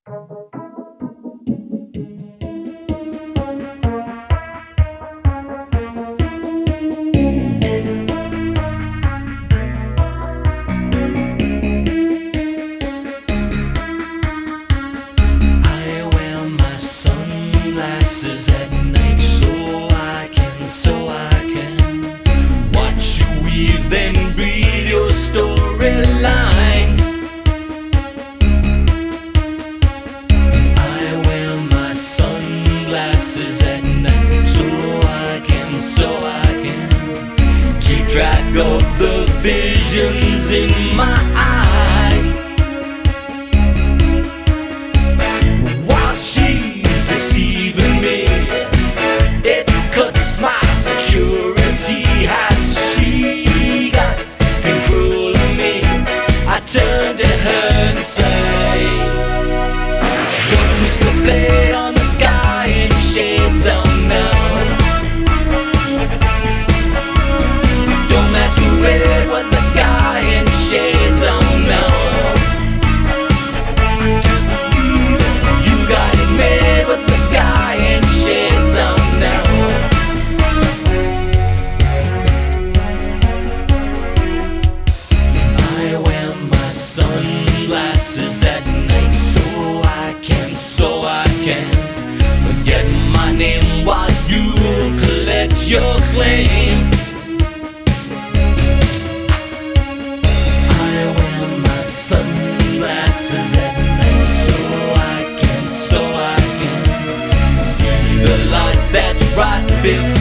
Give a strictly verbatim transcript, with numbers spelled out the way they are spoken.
I wear my sunglasses at night so I can, so I can watch you weave, then breathe your storylines. I wear my sunglasses at night so I can, so I can keep track of the visions in my eyes. While she's deceiving me, it cuts my security. Has she got control of me? I turn to her and say, don't switch the blade on the guy in shades of metal. Don't masquerade with the guy in shades of metal. You got it made with the guy in shades of metal. I wear my sunglasses at night so I can, so I can forget my name while you collect your claim. I wear my sunglasses at night so I can, so I can see the light that's right before